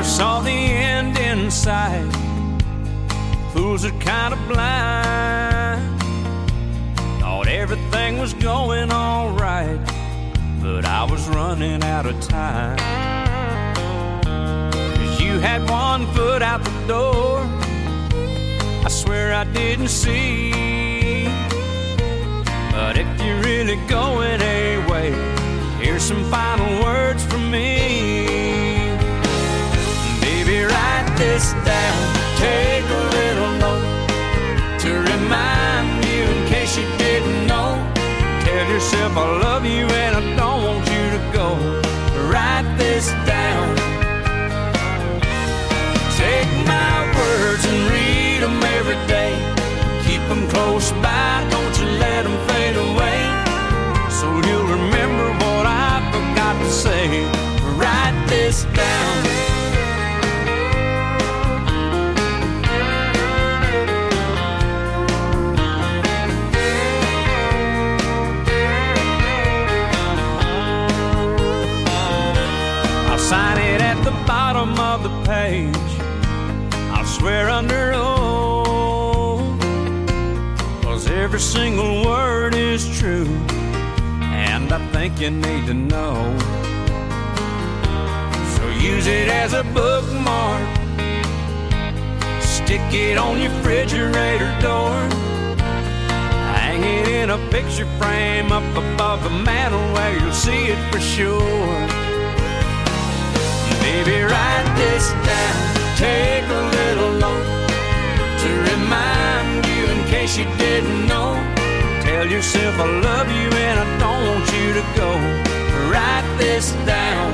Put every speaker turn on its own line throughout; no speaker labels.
never saw the end in sight. Fools are kind of blind. Thought everything was going all right, but I was running out of time. 'Cause you had one foot out the door, I swear I didn't see. But if you're really going away, here's some final words from me. Baby, write this down, take a little note to remind you in case you didn't know. Tell yourself I love you and I don't want you to go. Write this down. Take my words and read them every day. Keep them close by, don't you let them fade away. So you'll remember what I forgot to say. Write this down. I'll sign it at the bottom of the page. I'll swear under oath, 'cause every single word is true, and I think you need to know. So use it as a bookmark, stick it on your refrigerator door, hang it in a picture frame up above the mantle where you'll see it for sure. Baby, write this down, take a little note to remind you in case you didn't know. Tell yourself I love you and I don't want you to go. Write this down.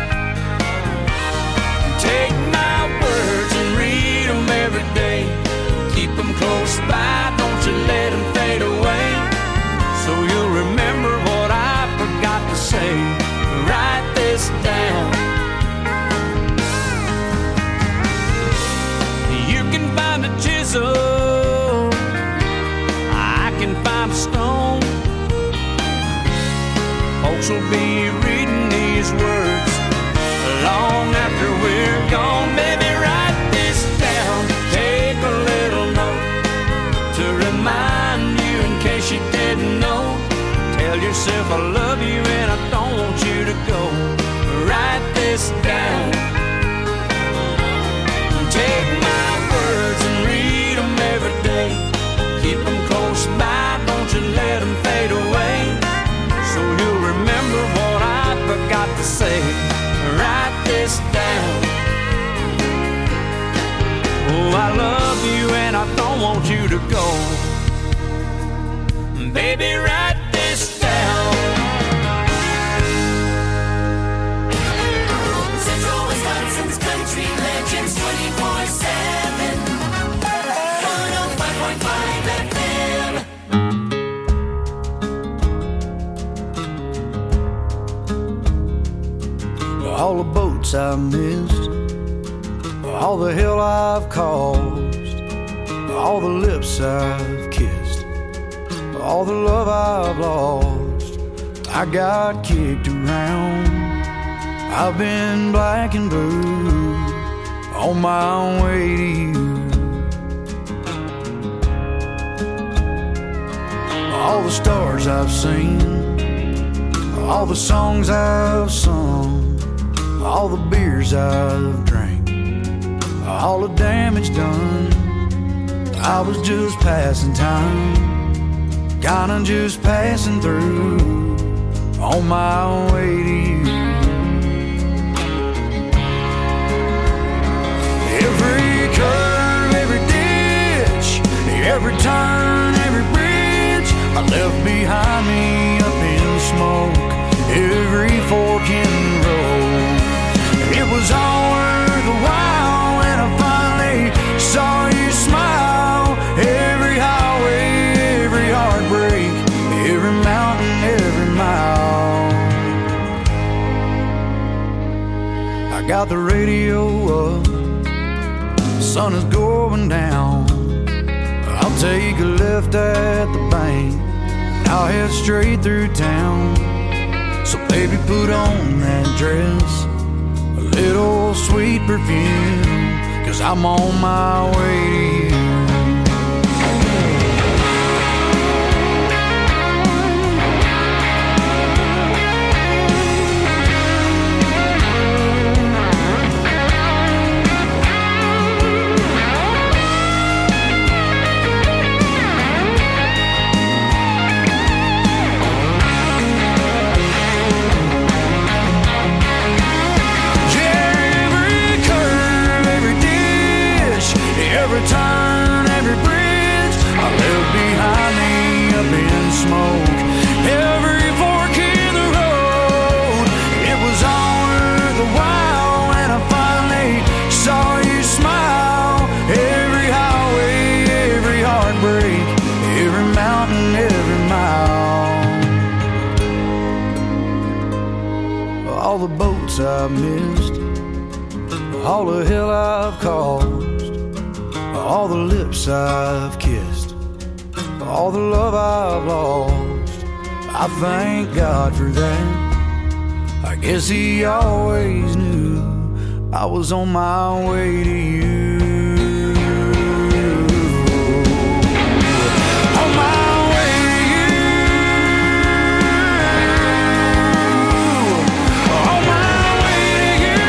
Take my words and read them every day. Keep them close by, don't you let them fade away. So you'll remember what I forgot to say. Write this down. You can find a chisel, I can find a stone. Folks will be reading these words long after we're gone. Baby, write this down, take a little note to remind you in case you didn't know. Tell yourself I love you and I don't want you to go. Write this down. Take my words and read them every day. Keep them close by, don't you let them fade away. So you'll remember what I forgot to say. Write this down. Oh, I love you and I don't want you to go. Baby, write this down.
Central Wisconsin's country legends 24/7. 105.5 FM.
All the boats I've missed, all the hell I've caused, all the lips I've kissed, all the love I've lost. I got kicked around, I've been black and blue on my way to you. All the stars I've seen, all the songs I've sung, all the beers I've drank, all the damage done. I was just passing time, kinda just passing through on my way to you. Every curve, every ditch, every turn, every bridge I left behind me up in smoke, every fork in the road. It was all worth the while when I finally saw you smile. Every highway, every heartbreak, every mountain, every mile. I got the radio up, the sun is going down. I'll take a left at the bank, I'll head straight through town. So baby, put on that dress, a little sweet perfume, 'cause I'm on my way to you. Every turn, every bridge I left behind me up in smoke. Every fork in the road, it was all worth a while when I finally saw you smile. Every highway, every heartbreak, every mountain, every mile. All the boats I've missed, all the hell I've caused, all the lips I've kissed, all the love I've lost. I thank God for that. I guess He always knew I was on my way to you. On my way to you. On my way to you.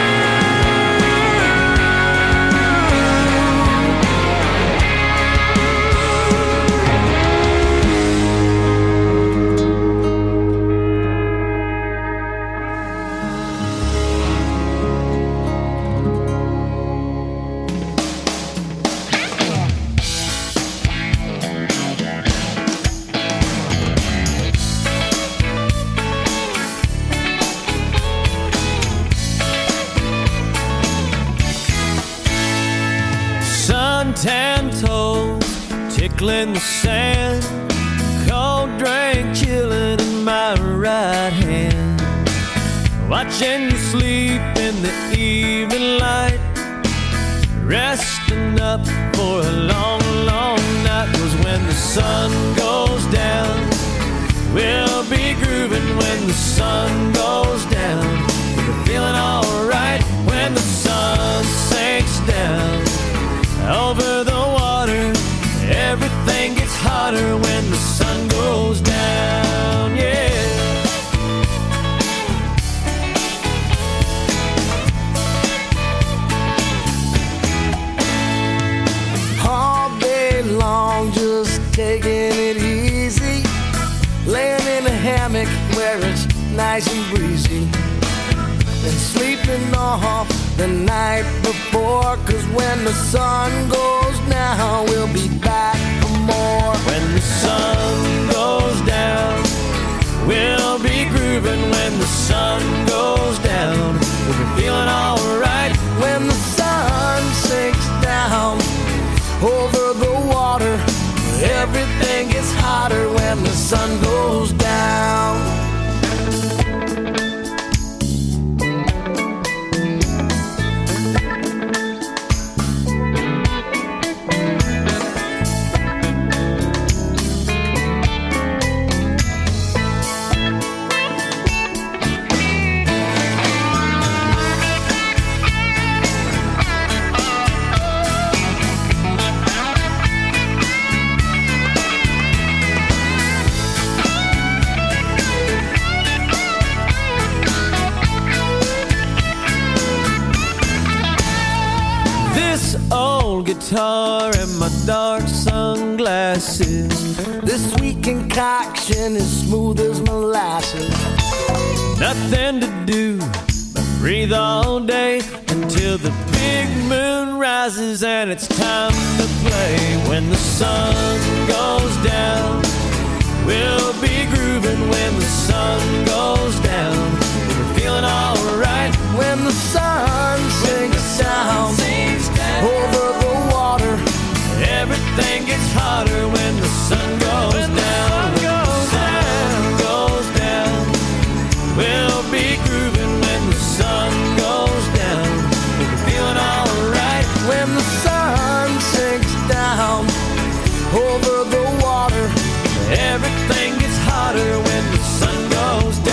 Suntan toes tickling the sand, cold drink chilling in my right hand, watching you sleep in the evening light, resting up for a long, long night. 'Cause when the sun goes down, we'll be grooving. When the sun goes down, we'll be feeling alright. When the sun sinks down over the water, everything gets hotter when the sun goes down, yeah.
All day long, just taking it easy, laying in a hammock where it's nice and breezy, and sleeping off the night before. 'Cause when the sun goes down, we'll be back for more.
When the sun goes down, we'll be grooving. When the sun goes down, we'll be feeling alright.
When the sun sinks down over the water, everything gets hotter when the sun goes down.
Guitar and my dark sunglasses.
This sweet concoction is smooth as molasses.
Nothing to do but breathe all day until the big moon rises and it's time to play. When the sun goes down, we'll be grooving. When the sun goes down, we're feeling alright.
When the sun sinks down over the water,
everything gets hotter when the sun goes down. When the sun goes down, we'll be grooving. When the sun goes down, we'll be feeling alright.
When the sun sinks down over the water,
everything gets hotter when the sun goes down.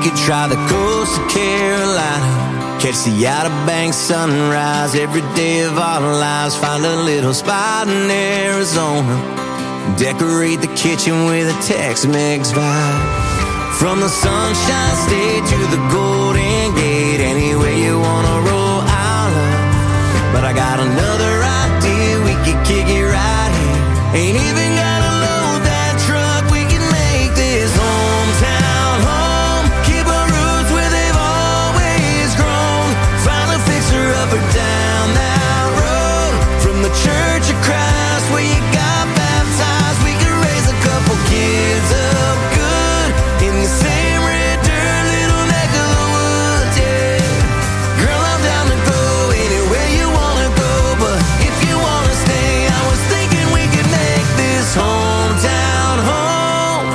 could try the coast of Carolina, catch the Outer Banks sunrise every day of our lives. Find a little spot in Arizona, decorate the kitchen with a Tex-Mex vibe. From the Sunshine State to the Golden Gate, anywhere you wanna roll, I'll love. But I got another idea, we could kick it right here. Ain't even gotta load that truck, we can make this hometown home. Keep our roots where they've always grown. Find a fixer-upper down that road. From the Church of Christ where you got baptized, we could raise a couple kids up good in the same red dirt, little neck of the woods, yeah. Girl, I'm down to go anywhere you wanna go, but if you wanna stay, I was thinking we could make this hometown home.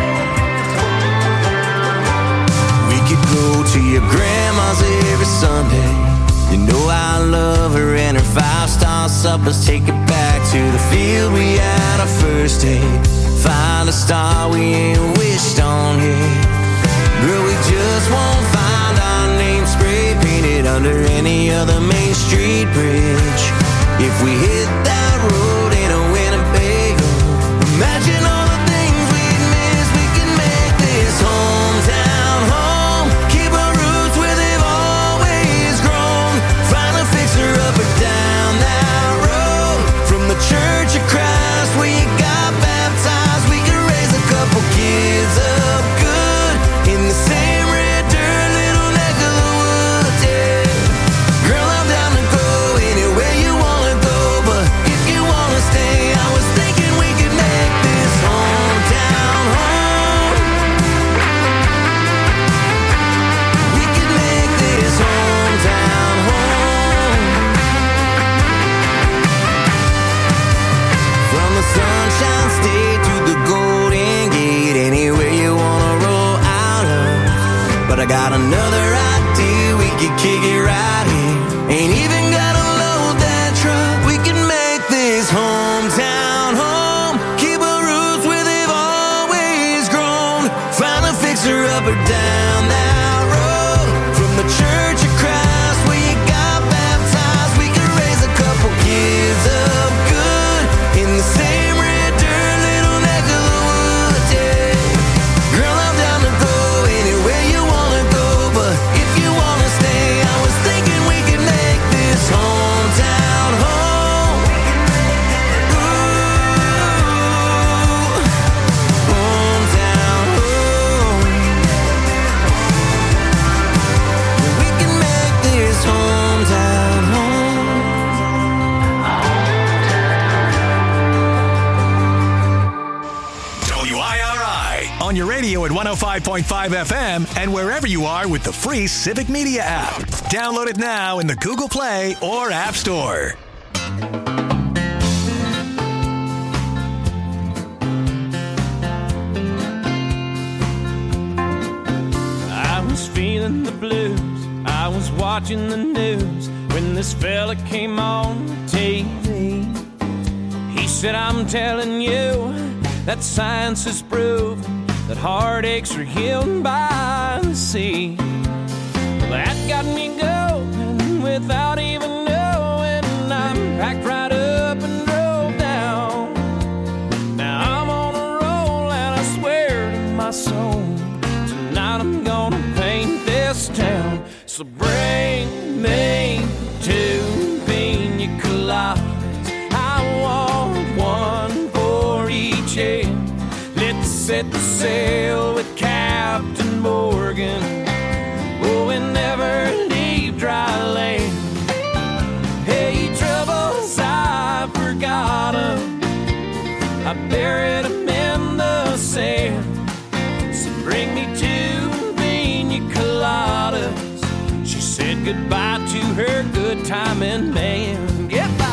We could go to your grandma's every Sunday. You know I love her and her 5-star suppers. Take it back to the field we had our first date. Find a star we ain't wished on yet. Girl, we just won't find our name spray painted under any other Main Street bridge. If we hit that road in a Winnebago, imagine all the things we'd miss. We can make this hometown home. Keep our roots where they've always grown. Find a fixer-upper down that road. From the Church of Christ where you got baptized, we can raise a couple kids up good in the same red dirt, little neck of the woods, yeah. Girl, I'm down to go anywhere you wanna go, but if you wanna stay, I was thinking we could make this hometown home. We could make this hometown home. From the Sunshine State to the Golden Gate, anywhere you wanna roll out of. But I got another idea, we could kick it right here. Ain't even gotta load that truck, we can make this hometown home. Keep our roots where they've always grown. Find a fixer-upper down that road. From the Church of Christ where you got baptized, we can raise a couple kids up good in the same red dirt, little neck of the woods, yeah. Girl, I'm down to go anywhere you wanna go, but if you wanna stay, I was thinking we could make this hometown home. Ooh, hometown home. We can make this hometown home.
WIRI on your radio at 105.5 FM and wherever you are with the free Civic Media app. Download it now in the Google Play or App Store.
I was feeling the blues, I was watching the news when this fella came on TV. He said, I'm telling you that science has proven that heartaches are healed by the sea. Well, that got me going without even knowing. I packed right up and drove down. Now I'm on a roll and I swear to my soul, tonight I'm gonna paint this town. So bring me 2 pina coladas, I want one for each head. Let's set the sail with Captain Morgan, oh, and never leave dry land. Hey, troubles, I forgot 'em, I buried 'em in the sand. So bring me 2 pina coladas. She said goodbye to her good-timing man. Goodbye.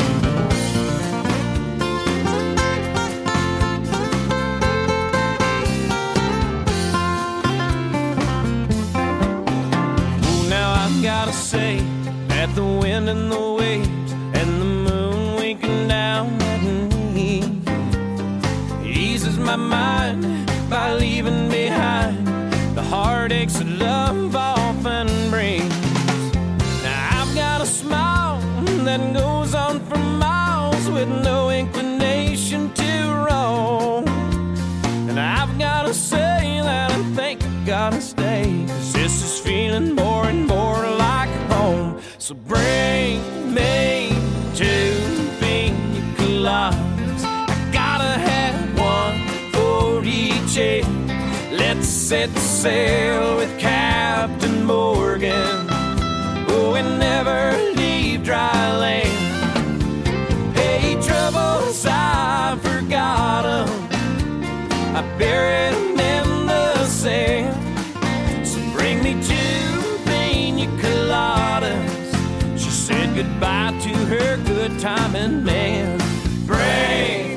Gotta say that the wind and the waves and the moon winking down at me eases my mind by leaving behind the hard heartaches that love often brings. Now I've got a smile that goes on for miles with no inclination to roam. And I've gotta say that I think I gotta stay, 'cause this is feeling more and more like home. So bring me two pina coladas. I gotta have one for each head. Let's set sail with Captain Morgan. Oh, and never leave dry land. Hey, troubles, I forgot 'em. I buried 'em in the sand. So bring me two pina coladas. She said goodbye to her good timing man. Bring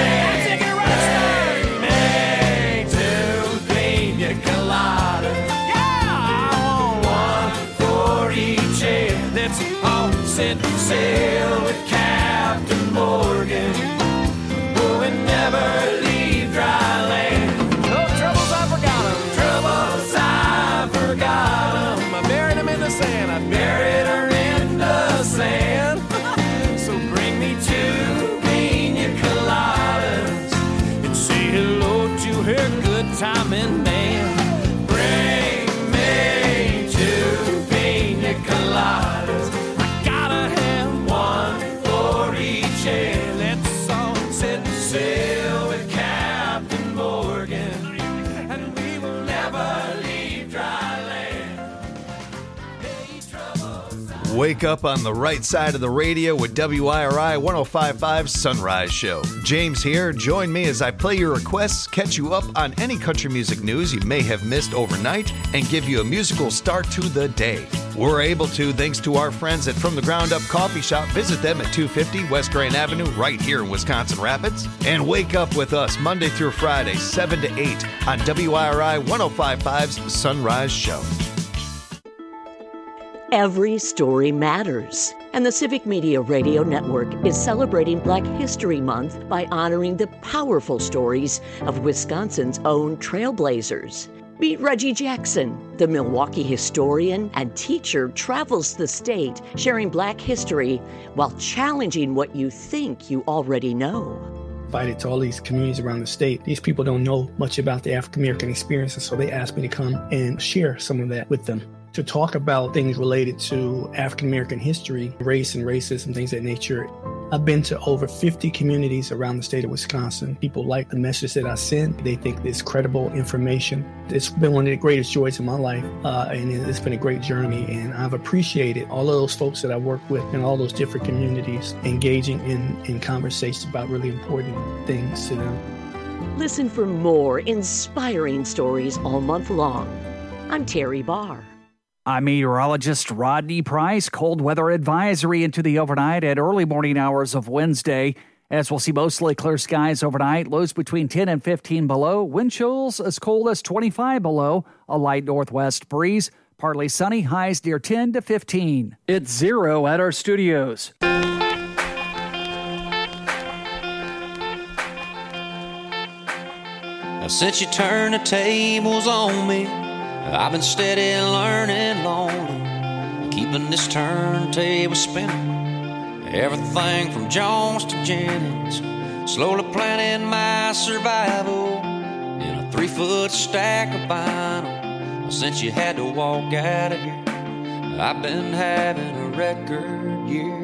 me two pina coladas. Yeah, I want one for each head. Let's all set sail with Captain Morgan. Oh, and never leave dry land. No troubles, I forgot 'em. Troubles, I forgot 'em. I buried 'em in the sand. I buried her in the sand. So bring me two pina coladas and say hello to her good timing man. Bring me two pina coladas. I gotta have one for each head. Let's all set sail with Captain Morgan, and we will never leave dry land. Hey, troubles,
Wake up on the right side of the radio with WIRI 105.5 Sunrise Show. James here. Join me as I play your requests, catch you up on any country music news you may have missed overnight, and give you a musical start to the day. We're able to thanks to our friends at From the Ground Up Coffee Shop. Visit them at 250 West Grand Avenue right here in Wisconsin Rapids. And wake up with us Monday through Friday, 7 to 8 on WIRI 105.5's Sunrise Show.
Every story matters, and the Civic Media Radio Network is celebrating Black History Month by honoring the powerful stories of Wisconsin's own trailblazers. Meet Reggie Jackson, the Milwaukee historian and teacher, travels the state sharing Black history while challenging what you think you already know.
Invited to all these communities around the state. These people don't know much about the African American experience, and so they asked me to come and share some of that with them. To talk about things related to African American history, race and racism, things of that nature. I've been to over 50 communities around the state of Wisconsin. People like the message that I send. They think it's credible information. It's been one of the greatest joys in my life, and it's been a great journey. And I've appreciated all of those folks that I work with in all those different communities, engaging in conversations about really important things to them.
Listen for more inspiring stories all month long. I'm Terry Barr.
I'm meteorologist Rodney Price. Cold weather advisory into the overnight and early morning hours of Wednesday, as we'll see mostly clear skies overnight. Lows between 10 and 15 below. Wind chills as cold as 25 below. A light northwest breeze. Partly sunny. Highs near 10 to 15. It's 0 at our studios.
Now, since you turned the tables on me, I've been steady learning lonely, keeping this turntable spinning. Everything from Jones to Jennings, slowly planning my survival in a 3-foot stack of vinyl. Since you had to walk out of here, I've been having a record year.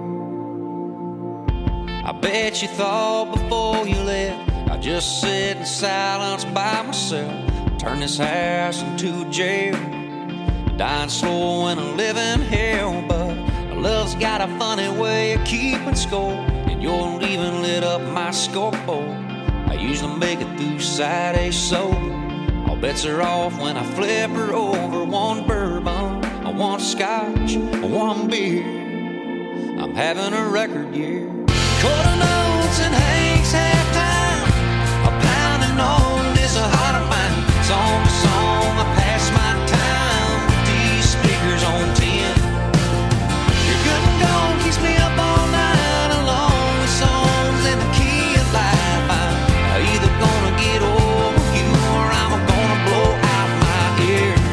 I bet you thought before you left I'd just sit in silence by myself, turn this house into a jail, dying slow in a living hell. But love's got a funny way of keeping score, and your leaving lit up my scoreboard. I usually make it through Saturday sober. All bets are off when I flip her over. One bourbon, one scotch, one beer. I'm having a record year. Quarter notes and Hank's halftime, a pounding on this heart of mine. Song to song, I pass my time with these speakers on 10. Your good and gone keeps me up all night along with songs in the key of life. I'm either gonna get over you or I'm gonna blow out my ears.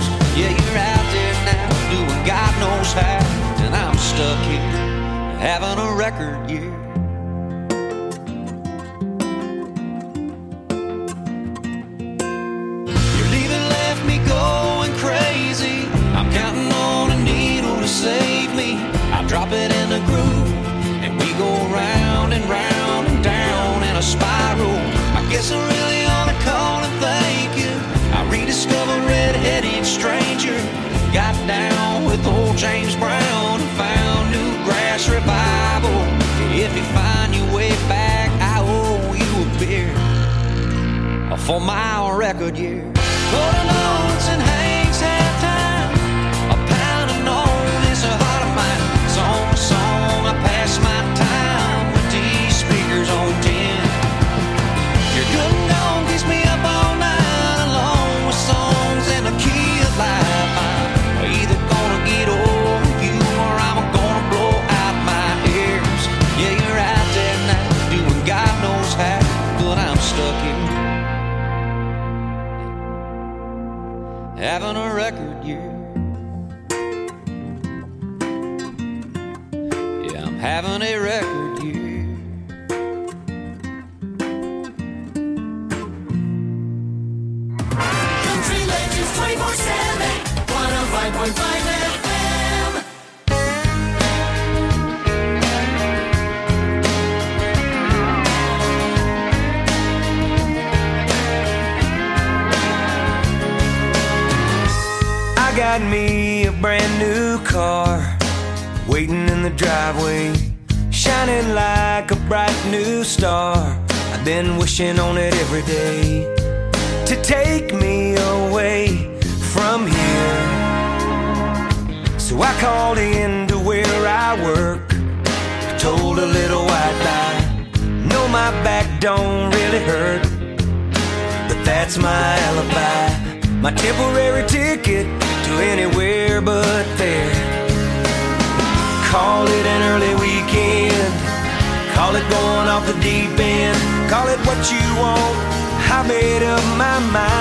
record year. Golden notes and Hank's halftime. A pound of note is a heart of mine. Song to song, I pass my time with these speakers on 10. Your good and gone keeps me up all night, along with songs in the key of life. I'm either gonna get over you or I'm gonna blow out my ears. Yeah, you're out there now, doing God knows how, but I'm stuck here. Having a record year. Yeah, I'm having a record year.
Country Legends 24/7, 105.5 FM.
I got me a brand new car, waiting in the driveway, shining like a bright new star. I've been wishing on it every day to take me away from here. So I called in to where I work, told a little white lie. No, my back don't really hurt, but that's my alibi, my temporary ticket to anywhere but there. Call it an early weekend, call it going off the deep end, call it what you want, I made up my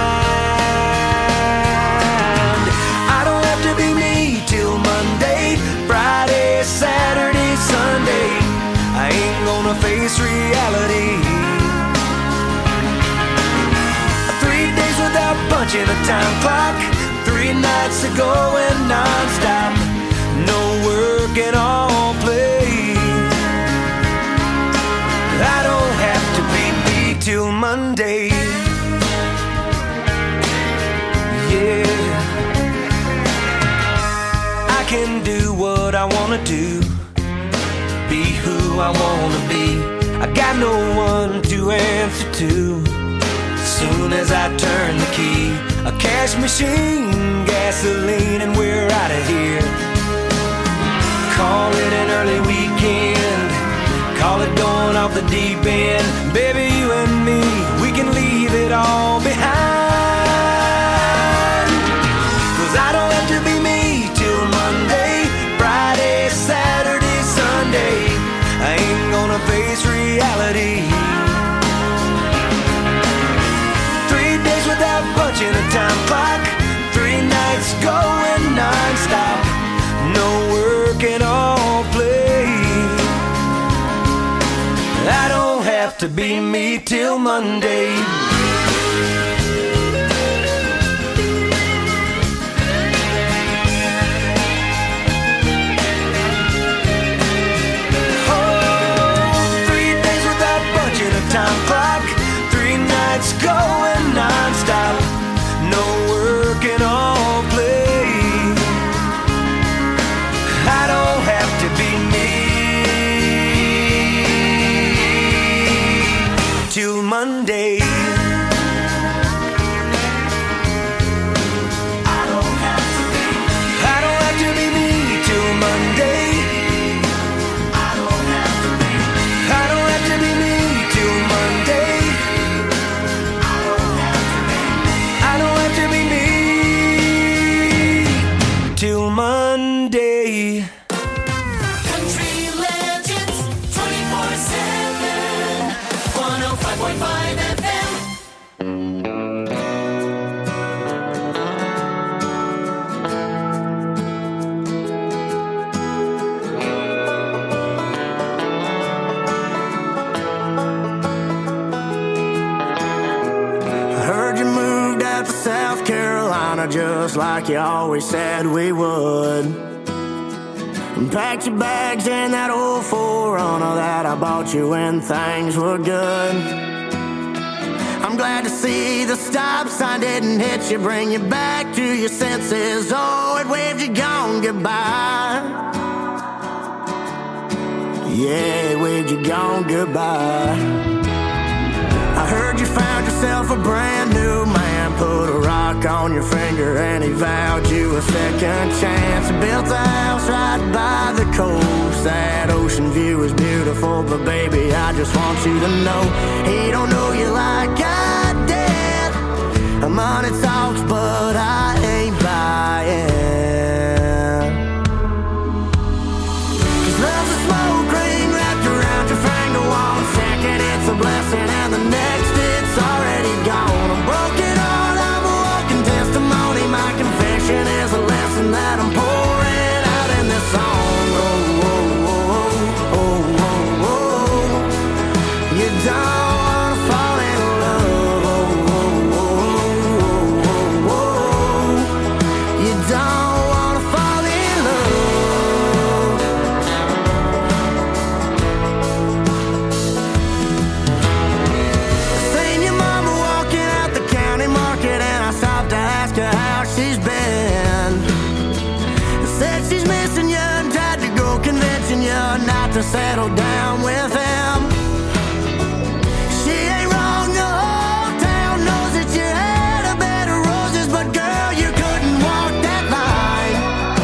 mind. I don't have to be me till Monday, Friday, Saturday, Sunday. I ain't gonna face reality. 3 days without punching a time clock, 3 nights of going non-stop, no work and all play. I don't have to be me till Monday. Yeah, I can do what I wanna do, be who I wanna be. I got no one to answer to. Soon as I turn the key, a cash machine, gasoline, and we're out of here. Call it an early weekend, call it going off the deep end. Baby, you and me, we can leave it all behind. 'Cause I don't have to be me till Monday, Friday, Saturday, Sunday. I ain't gonna face reality. 3 days without punching a time clock, 3 nights going non-stop, no work and all play. I don't have to be me till Monday. Oh, 3 days without punching a time clock, 3 nights going non-stop, no work and all play. I don't have to be me till Monday. I don't have to be me till Monday. I don't have to be me till Monday. I don't have to be me till Monday.
Country Legends 24/7, 105.5 FM.
I heard you moved out to South Carolina just like you always said we would. And packed your bags in that old 4Runner that I bought you when things were good. I'm glad to see the stop sign didn't hit you, bring you back to your senses. Oh, it waved you gone goodbye. Yeah, it waved you gone goodbye. I heard you found yourself a brand new man, ring on your finger, and he vowed you a second chance. He built a house right by the coast. That ocean view is beautiful, but baby, I just want you to know he don't know you like I did. Money talks, but I ain't buying. 'Cause love's a smoke ring wrapped around your finger. 1 second it's a blessing, and the next it's already gone. A broken heart, I'm a walking testimony. My confession is a lesson that I'm pouring out in this song. Oh, oh, oh, oh, oh, oh. You don't wanna fall in love. Oh, oh, oh, oh, oh. You don't wanna fall in love. Seen your mama walking out the county market, and I stopped to ask her how she's been. Said she's missing you and tried to go convincing you not to settle down with him. She ain't wrong, the whole town knows that you had a bed of roses, but girl, you couldn't walk that line.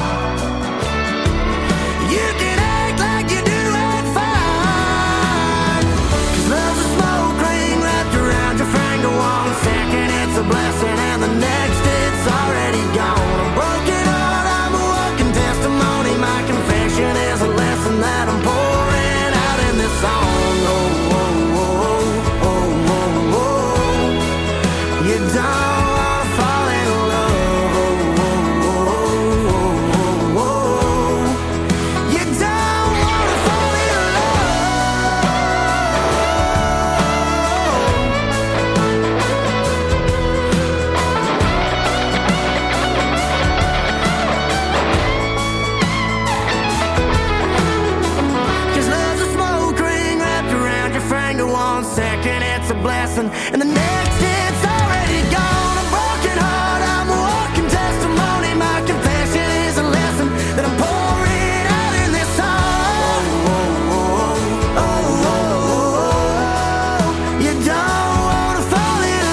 You can act like you're doing fine. 'Cause love's a smoke ring wrapped around your finger. 1 second it's a blessing, and the next it's already gone. A broken heart, I'm a walking testimony. My confession is a lesson that I'm pouring out in this song. Oh, oh, oh, oh, oh, oh. You don't wanna fall in love. Oh, oh, oh, oh, oh. You don't wanna fall in love. 'Cause love's a smoke ring wrapped around your finger. 1 second it's a blessing, and the next it's already gone. A broken heart, I'm a walking testimony. My confession is a lesson that I'm pouring out in this song. Oh, oh, oh, oh, oh. You don't wanna fall in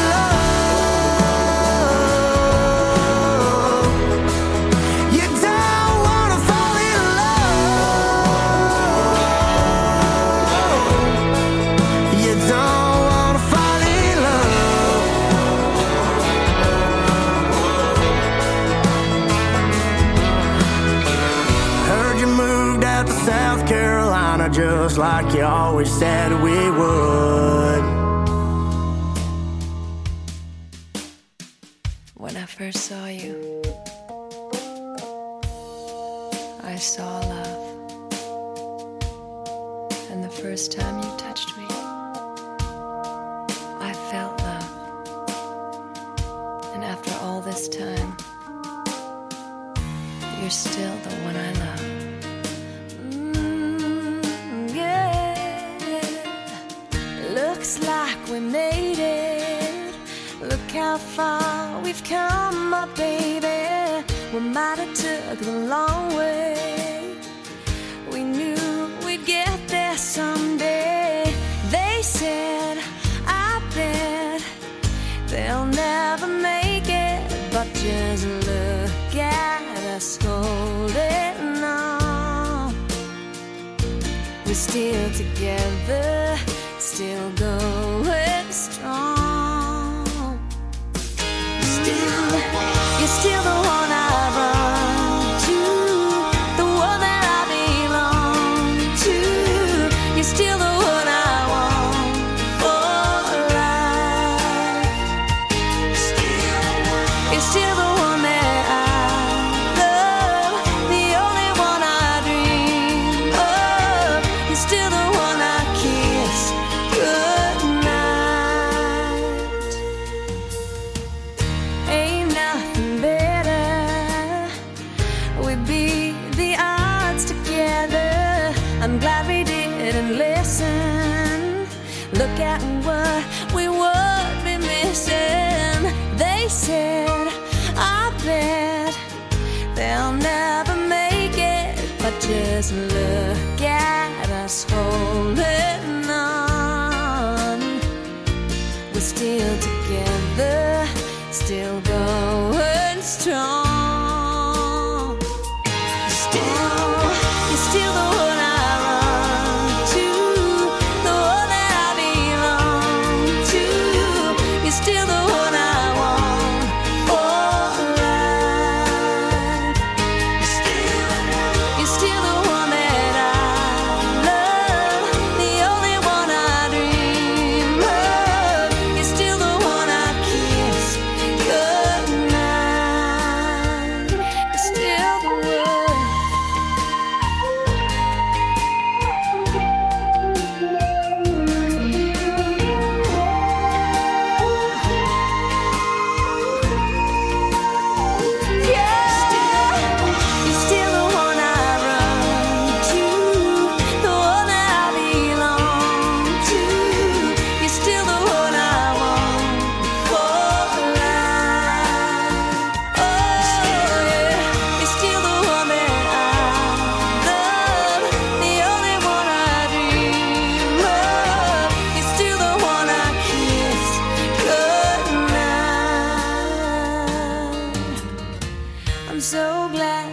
love. You don't wanna fall in love. You don't wanna fall in love. Heard you moved out to South Carolina just like you always said we would.
When I first saw you, I saw love. And the first time you touched me, I felt love. And after all this time, you're still the one I love. Yeah. Looks like we made it. Look how far we've come, my baby. We might have took the long way. We knew we'd get there someday. They said, I bet they'll never make it, but just look at us holding on. We're still together, still going strong. You're still the one I run to, the one that I belong to. You're still the one I want for life. You're still the one that I love, the only one I dream of. You're still the one I kiss goodnight. Ain't nothing better. We beat the odds together. I'm glad we didn't listen. Look at what we would be missing. They said, I bet they'll never make it, but just look at us holding on. We're still together, still going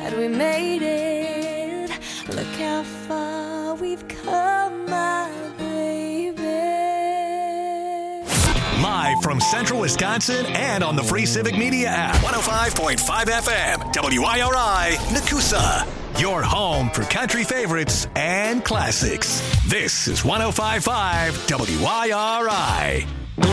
that we made it. Look how far we've come, my baby.
Live from Central Wisconsin and on the free Civic Media app. 105.5 FM, WIRI, Nakusa. Your home for country favorites and classics. This is 105.5 WIRI.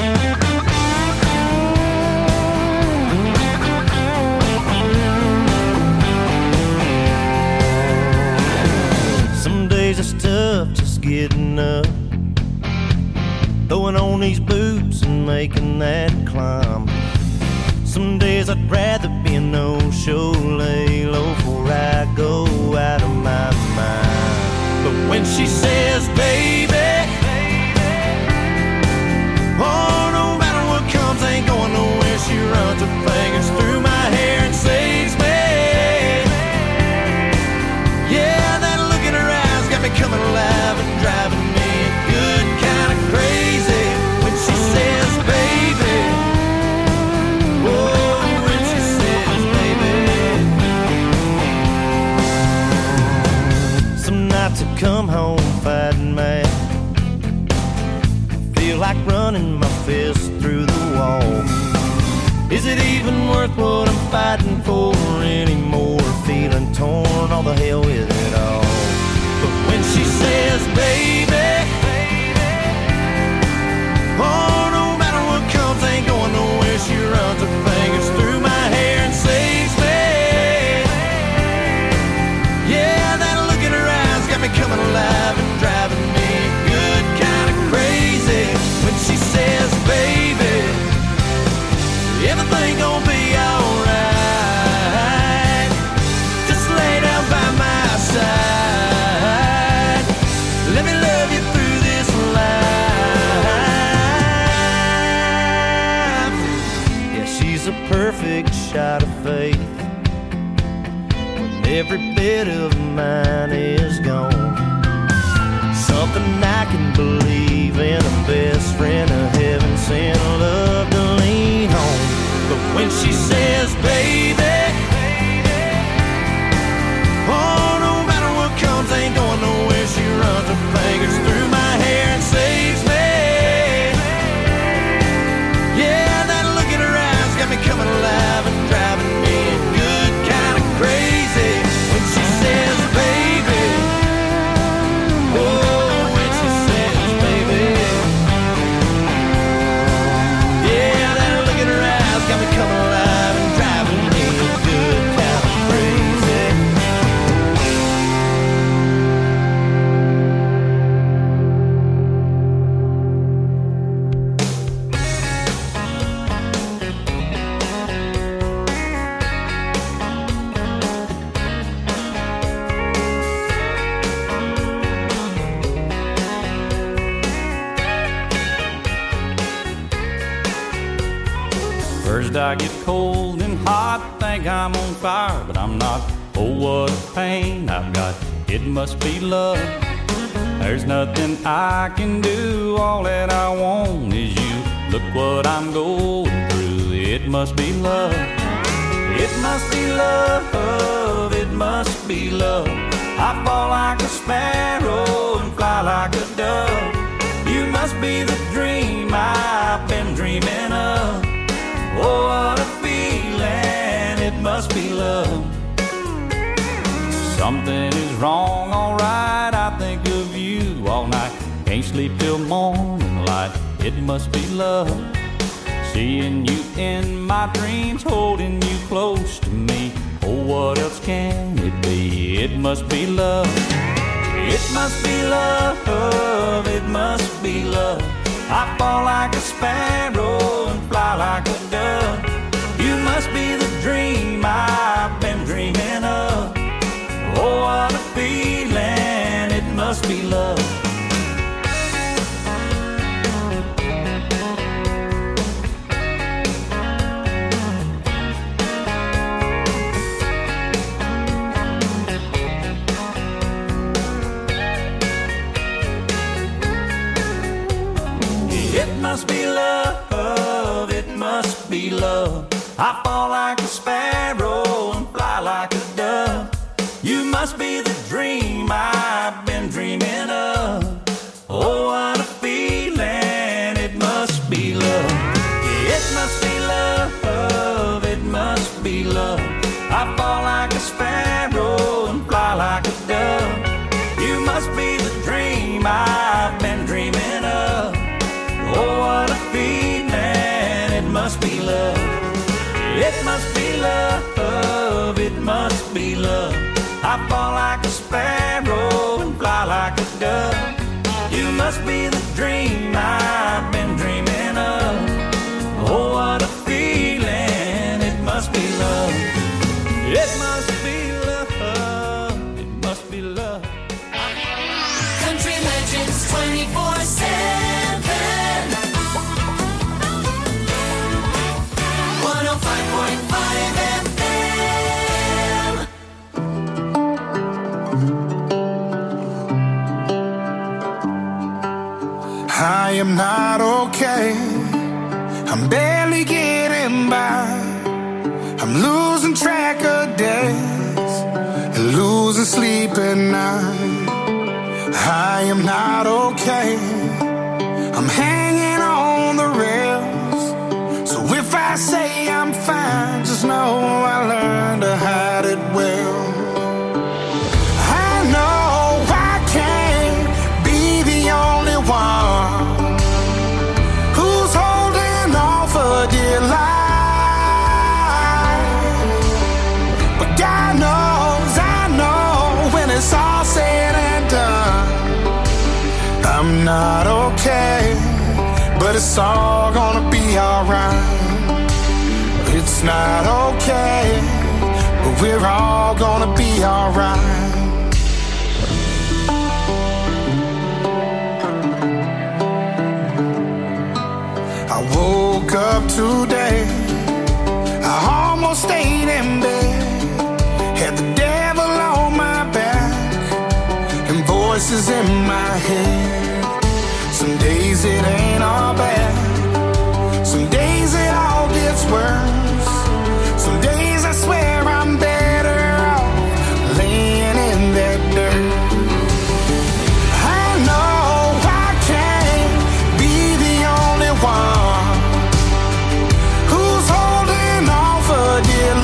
Some days it's tough just getting up, throwing on these boots and making that climb. Some days I'd rather be a no-show, lay low before I go out of my mind. But when she says, baby, oh, no matter what comes, ain't going nowhere. She runs her fingers through my hair and saves me. Yeah, that look in her eyes got me coming alive and driving me good kind of crazy. When she says, baby, oh, when she says, baby. Some nights I come home fighting mad, feel like running my fist through the wall. Is it even worth what I'm fighting for anymore? Feeling torn, all the hell with it all. But when she says, baby, oh, no matter what comes, ain't going nowhere. She runs her fingers through my hair and saves me. Yeah, that look in her eyes got me coming alive and driving me good kind of crazy. When she says, baby, everything gonna be alright. Just lay down by my side. Let me love you through this life. Yeah, she's a perfect shot of faith when every bit of mine is gone. Something I can believe in, a best friend, a heaven sent love to lean on. But when she says, baby, oh, no matter what comes, ain't going nowhere. She runs her fingers through my hair and saves me. Yeah, that look in her eyes got me coming alive and driving me good kind of crazy. When she says, baby, oh, when she says, baby, yeah, that look in her eyes got me coming alive and driving me good kind of crazy.
First I get cold and hot, think I'm on fire, but I'm not. Oh, what a pain I've got, it must be love. There's nothing I can do, all that I want is you. Look what I'm going through, it must be love. It must be love, it must be love. I fall like a sparrow and fly like a dove. You must be the dream I've been dreaming of. Oh, what a feeling, it must be love. Something is wrong, alright, I think of you all night. Can't sleep till morning light, it must be love. Seeing you in my dreams, holding you close to me. Oh, what else can it be? It must be love. It must be love, it must be love. I fall like a sparrow and fly like a dove. You must be the dream I've been dreaming of. Oh, what a feeling, it must be love. It must be love, it must be love. I fall like a sparrow and fly like a dove. It must be love, it must be love. I fall like a sparrow and fly like a dove. You must be the dream I've been dreaming of. Oh, what a feeling, it must be love. It must be love, it must be love.
Country Legends 24/7. 105.5 FM.
I am not okay. I'm barely getting by. I'm losing track of days and losing sleep at night. I am not okay. I'm hanging on the rails. So if I say I'm fine, just know I learned to hide it well. I know I can't be the only one who's holding on for dear life. But God knows, I know, when it's all said and done, I'm not okay, but it's all gonna be alright. It's not okay, but we're all gonna be alright. I woke up today, I almost stayed in bed, had the devil on my back and voices in my head. Some days it ain't all bad, some days it all gets worse. Some days I swear I'm better off laying in that dirt. I know I can't be the only one who's holding on for dear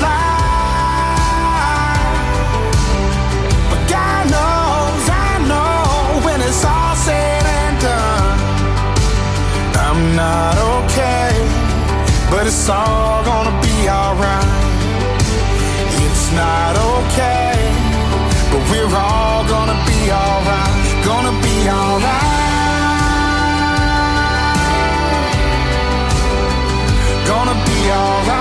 life. But God knows, I know, when it's all said and done, I'm not okay, but it's all gonna be alright. It's not okay, but we're all gonna be alright. Gonna be alright. Gonna be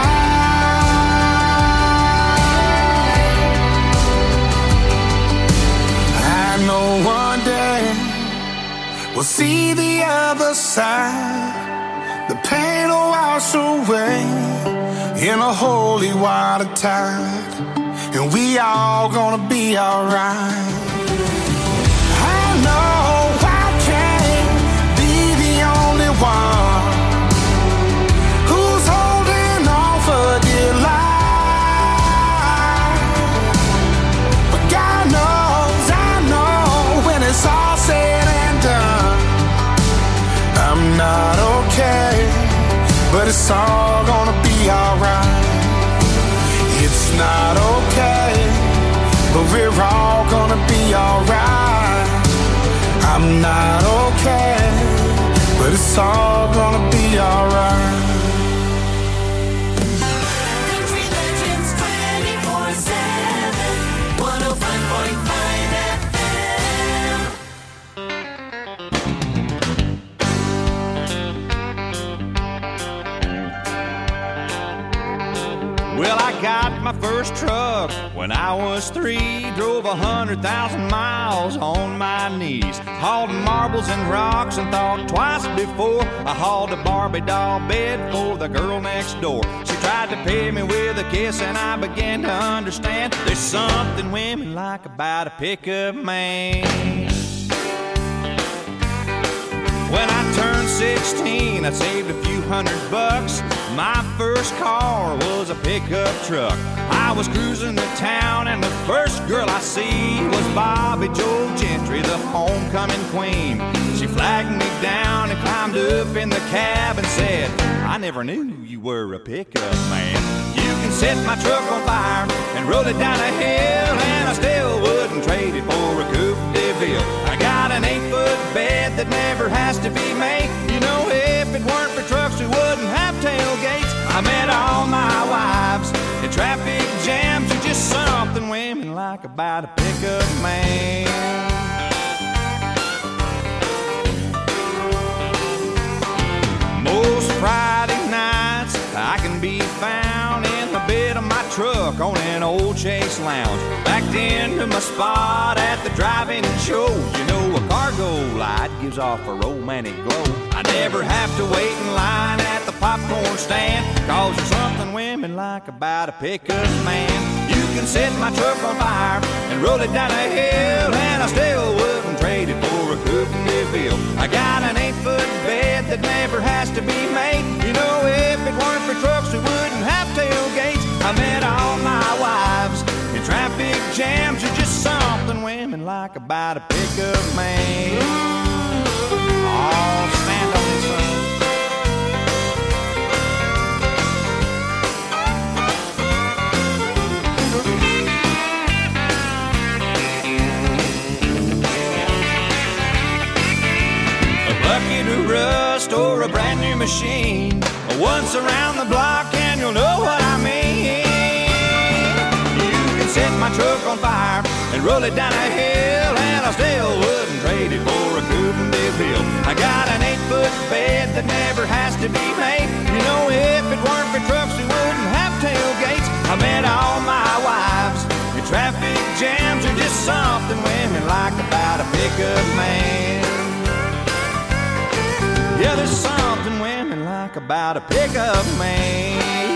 alright. I know one day we'll see the other side. The pain will wash away in a holy water tide, and we all gonna be alright. I know I can't be the only one who's holding on for dear life. But God knows, I know, when it's all said and done, I'm not okay, but it's all gonna be alright. It's not okay, but we're all gonna be alright. I'm not okay, but it's all gonna be alright.
Country Legends 24/7. 105.5 FM.
Well, I got my first truck when I was 3. Drove 100,000 miles on my knees. Hauled marbles and rocks and thought twice before I hauled a Barbie doll bed for the girl next door. She tried to pay me with a kiss and I began to understand there's something women like about a pickup man. When I turned 16, I saved a few $100. My first car was a pickup truck. I was cruising to town and the first girl I see was Bobby Joe Gentry, the homecoming queen. She flagged me down and climbed up in the cab and said, I never knew you were a pickup man. You can set my truck on fire and roll it down a hill, and I still wouldn't trade it for a Coupe de Ville. I got an 8-foot bed that never has to be made. You know, if it weren't for trucks, we wouldn't have tailgates. I met all my wives
like about a pickup man. Most Friday nights I can be found in the bed of my truck on an old Chase Lounge, backed into my spot at the drive-in show. You know, a cargo light gives off a romantic glow. I never have to wait in line at the popcorn stand, 'cause there's something women like about a pickup man. You can set my truck on fire and roll it down a hill, and I still wouldn't trade it for a coupe in DeVille. I got an 8-foot bed that never has to be made. You know, if it weren't for trucks, we wouldn't have tailgates. I met all my wives in traffic jams. There's just something women like about a pickup man. Oh, stand on this side. Bucket of rust or a brand new machine, once around the block and you'll know what I mean. You can set my truck on fire and roll it down a hill, and I still wouldn't trade it for a coupe in DeVille. I got an 8-foot bed that never has to be made. You know, if it weren't for trucks, we wouldn't have tailgates. I met all my wives in traffic jams. Are just something women like about a pickup man. Yeah, there's something women like about a pickup man.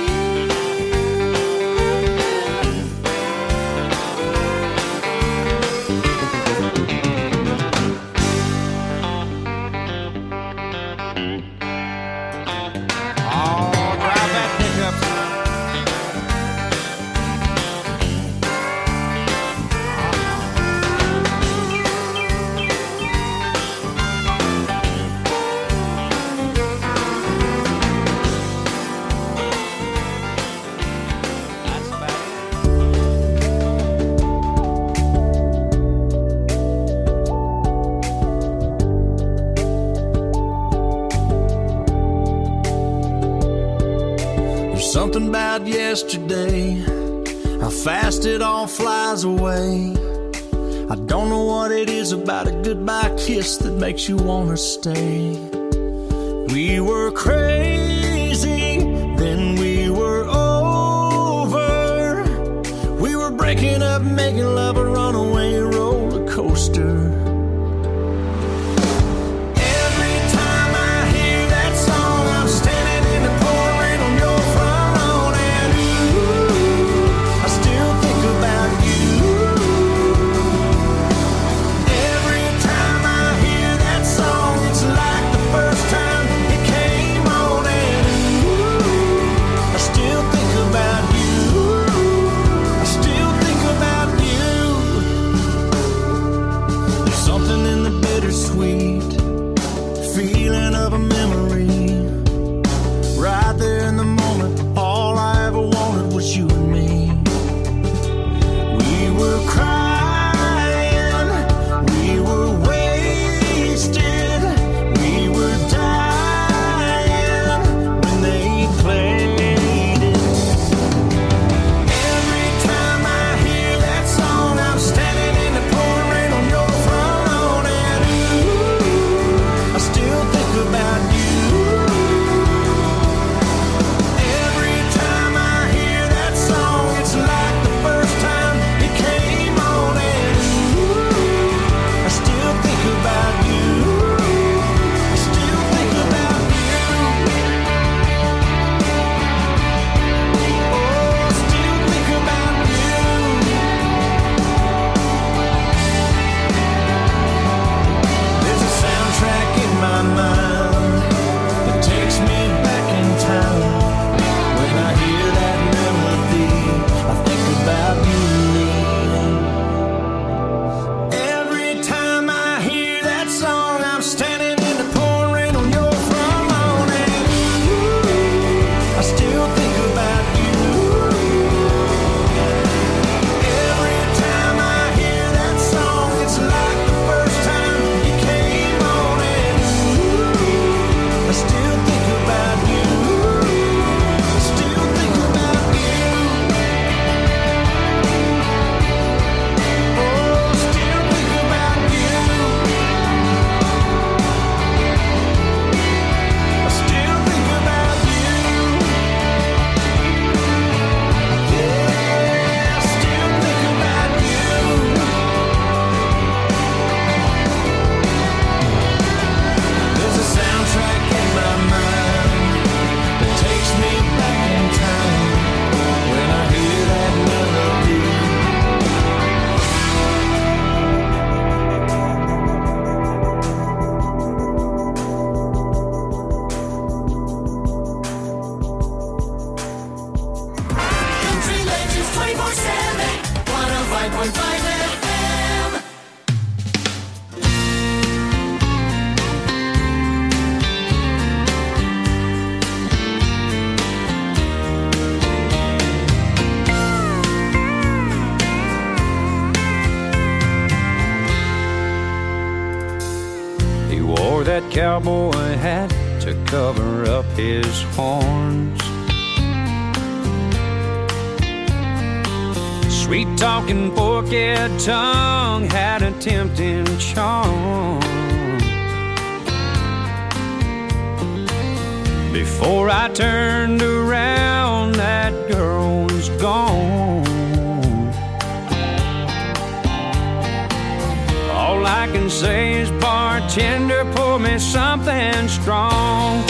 Oh, drive that pickup, son.
Something about yesterday, how fast it all flies away. I don't know what it is about a goodbye kiss that makes you wanna stay. We were crazy, then we were over. We were breaking up, making love a runaway roller coaster.
Still think about you.
cowboy hat to cover up his horns. Sweet-talking forked tongue had a tempting charm. Before I turned around, that girl was gone. All I can say is, bartender, pour me something strong.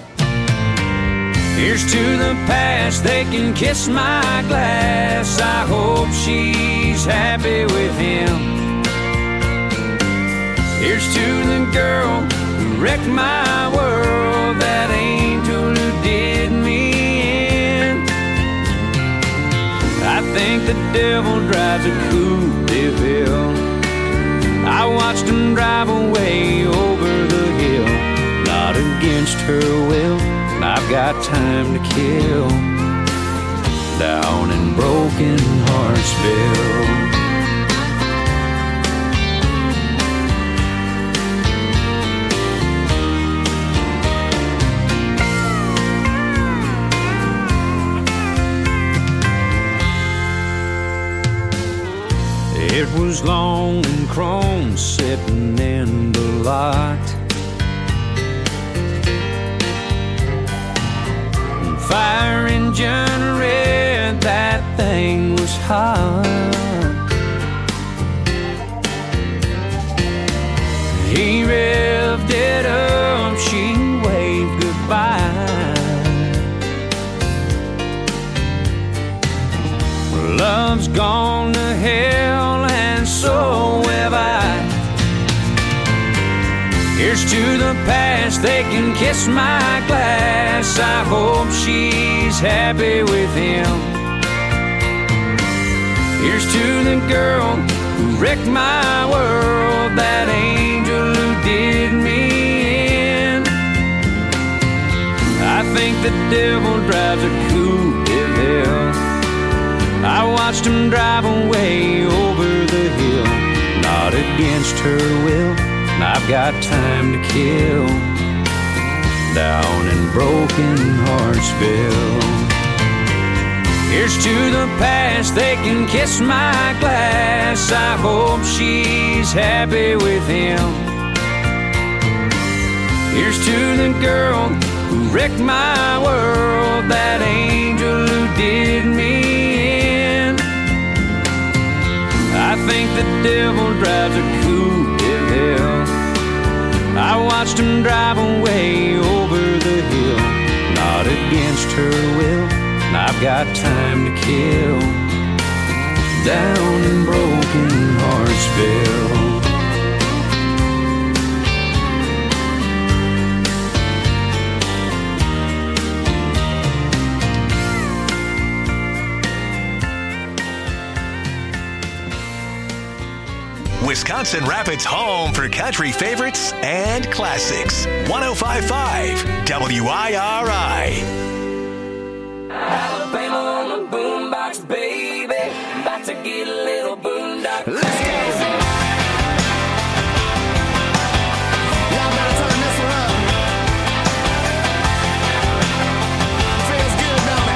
Here's to the past, they can kiss my glass. I hope she's happy with him. Here's to the girl who wrecked my world, that angel who did me in. I think the devil drives a Coupe de Ville. I watched him drive away over the hill, not against her will. I've got time to kill down in Broken Heartsville. It was long and chrome sitting in the lot. Fire engine red, that thing was hot. He revved it up, she waved goodbye. Love's gone to hell and so have I. Here's to the past, they can kiss my glass. I hope she's happy with him. Here's to the girl who wrecked my world, that angel who did me in. I think the devil drives a Coupe de Ville. I watched him drive away over the hill, not against her will. I've got time to kill down in Broken Heartsville. Here's to the past, they can kiss my glass. I hope she's happy with him. Here's to the girl who wrecked my world, that angel who did me in. I think the devil drives a Coupe de Ville. I watched him drive away over the hill, not against her will. I've got time to kill down in Broken Heartsville.
Wisconsin Rapids' home for country favorites and classics. 105.5 WIRI.
Alabama on the boombox, baby. About to get a little boondock. Let's go. Y'all better turn this one up. Feels good, don't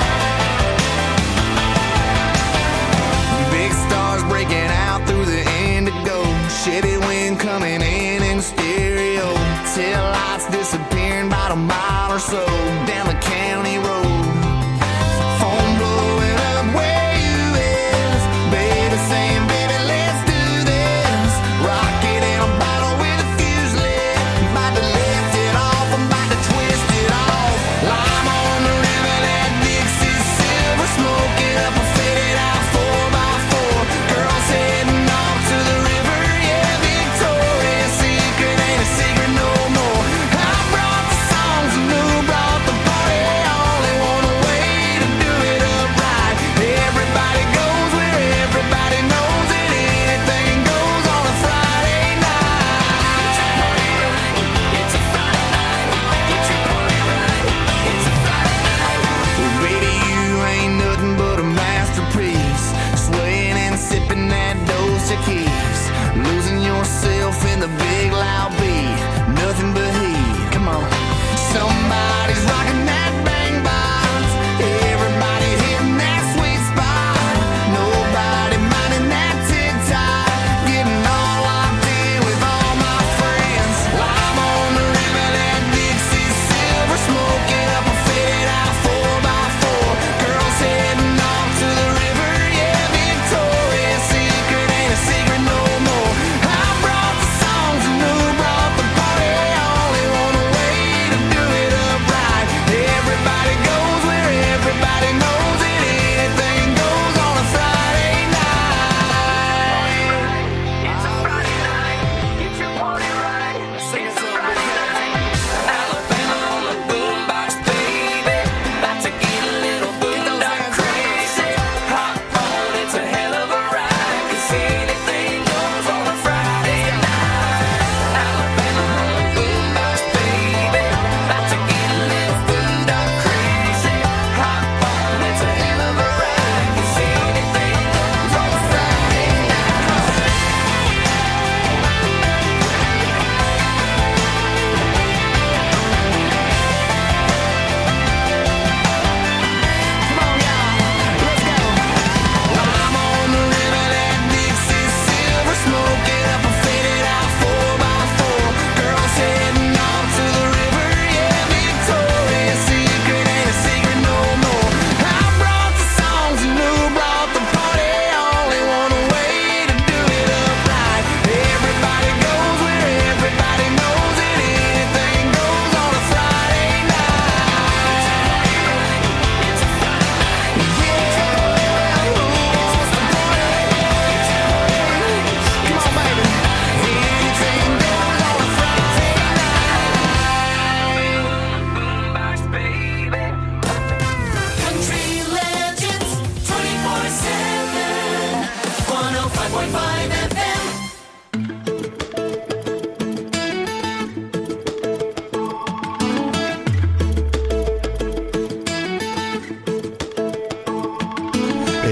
it? Big stars breaking out through the indigo. Chevy wind coming in stereo. Tail lights disappearing about a mile or so down the county road. Phone blowing up where you is. Baby saying, baby, let's do this. Rocket in a bottle with a fuse lit. About to lift it off, I'm about to twist it off. Lime on the river, that Dixie silver. Smoking up a faded out 4x4. Girls heading off to the river, yeah, Victoria's Secret ain't a secret no more. I brought the songs and who brought the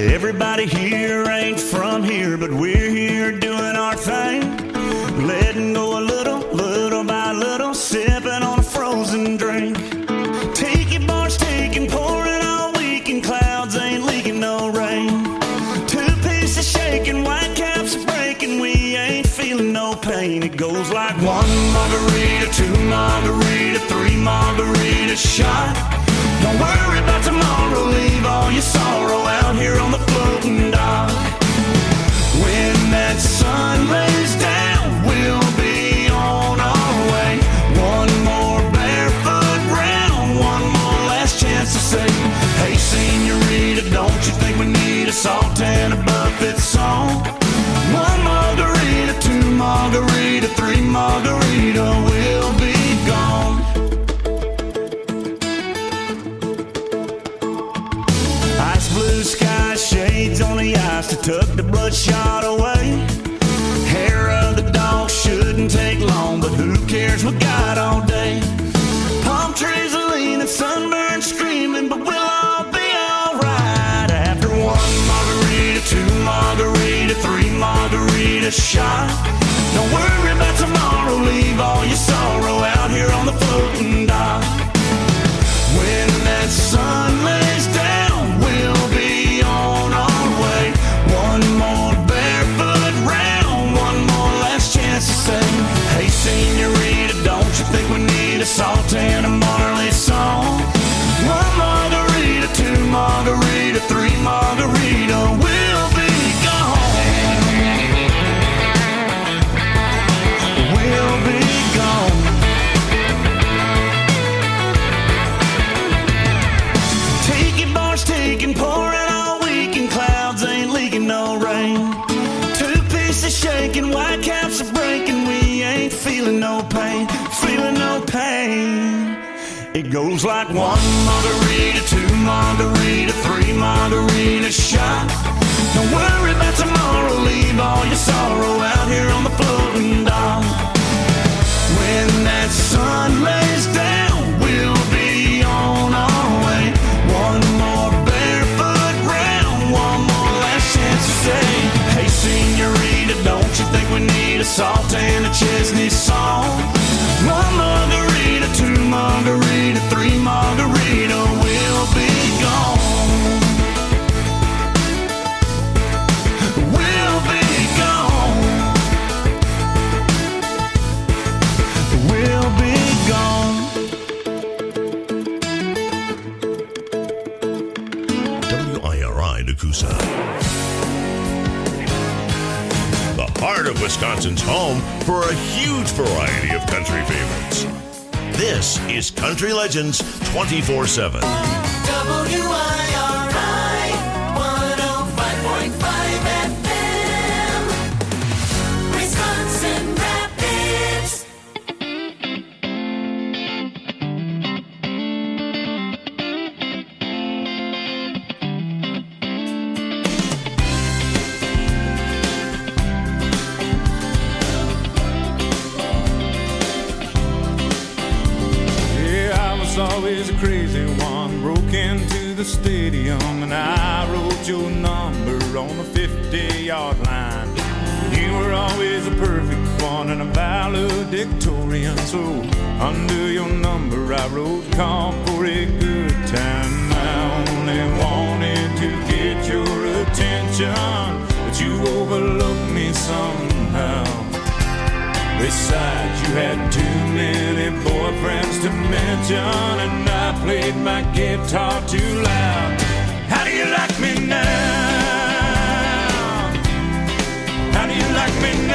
Everybody here ain't from here, but we're here doing our thing. Letting go a little, little by little, sipping on a frozen drink. Tiki bars taking, pouring all weekend, clouds ain't leaking no rain. Two pieces shaking, white caps are breaking, we ain't feeling no pain. It goes like one margarita, two margarita, three margarita shot. Don't worry about tomorrow, leave all your sorrow out here on the floating dock. When that sun lays down, we'll be on our way. One more barefoot round, one more last chance to say, hey senorita, don't you think we need a salt and a buffet song? One margarita, two margarita, three margarita, we'll be gone. Ice blue sky, shades on the ice to tuck the bloodshot away. Hair of the dog shouldn't take long, but who cares, we got all day. Palm trees are leaning, sunburned screaming, but we'll all be alright. After one margarita, two margarita, three margarita shot. Don't worry about tomorrow, leave all your sorrow out here on the floating dock. When that sun lays down, we'll be on our way. One more barefoot round, one more last chance to say, hey senorita, don't you think we need a salt and a Marley song? One margarita, two margarita, three margarita, we'll be gone. We'll be gone. Tiki bars taking, pouring all weekend, clouds ain't leaking no rain. Two pieces shaking, white caps are breaking, we ain't feeling no pain, feeling no pain. It goes like one margarita, two margarita, three margarita shot. Don't worry about tomorrow, leave all your sorrow out here on the floating dock. When that sun lays down, we'll be on our way. One more barefoot round, one more last chance to say, hey senorita, don't you think we need a salt and a Chesney song? One margarita, two margarita, three margarita, we'll be gone. We'll be gone. We'll be gone.
WIRI Nakusa. The heart of Wisconsin's home for a huge variety of country favorites. This is Country Legends 24/7.
WIRI 105.5 FM, Wisconsin Rapids.
Always a crazy one, broke into the stadium and I wrote your number on the 50-yard line. You were always a perfect one and a valedictorian, so under your number I wrote call for a good time. I only wanted to get your attention, but you overlooked me somehow. Besides, you had too many boyfriends to mention, and I played my guitar too loud. How do you like me now? How do you like me now?